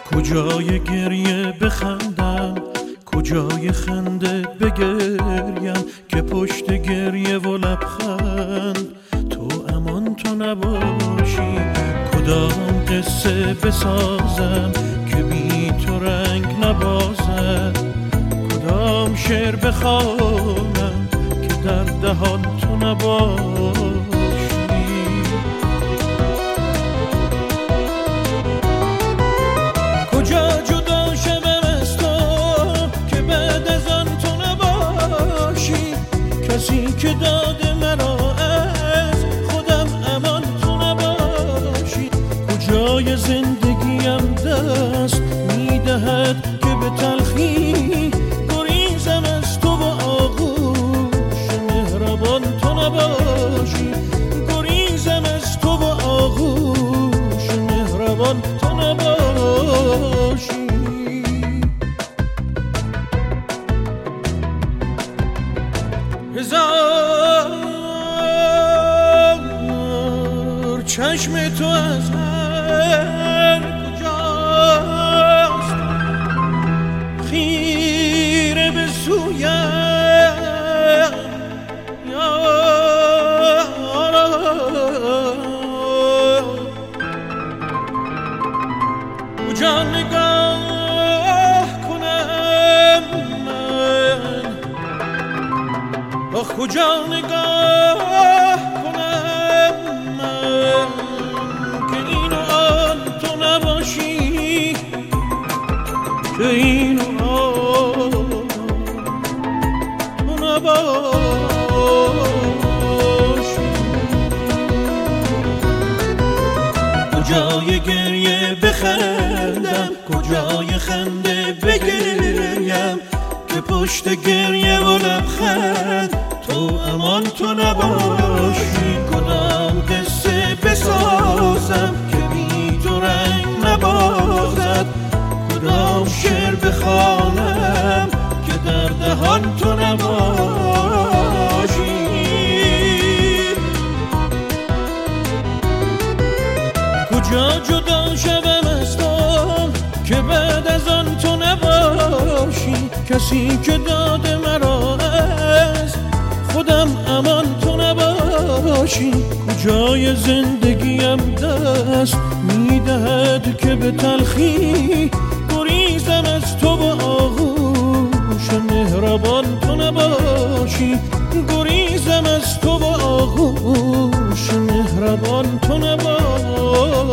کجای گریه بخندم، کجای خنده بگریم، که پشت گریه و لبخند تو امان تو نباشی. کدام قصه بسازم که بی تو رنگ نبازد، کدام شعر بخوانم که در دهان تو نباشی. کجا جدا شوم از تو که بعد از آن تو نباشی، کسی که داده مرا از خودم امان تو نباشی. کجای زندگیم دست میدهد که به تلخی گریزم از تو و آغوش مهربان تو نباشی. گریزم از تو و آغوش مهربان تو نباشی. هزار چشم تو از هر کجاست، خیره به سویم کجا نگاه کنم من، آخ کجا نگاه کنم من که این و آن تو نباشی، که این و آن تو نباشی. کجای گریه بخندم، کجای خنده بگریم، که پشت گریه و لبخند تو امان تو نباشی. کدام قصه بسازم که بی تو رنگ نبازد، کدام شعر بخوانم که در دهان تو نباشی. کجا جدا شوم از تو که بعد از آن تو نباشی، کسی که داده مرا از خودم امان تو نباشی. کجای زندگیم دست میدهد که به تلخی گریزم از تو و آغوش مهربان تو نباشی. گریزم از تو و آغوش مهربان تو نباشی.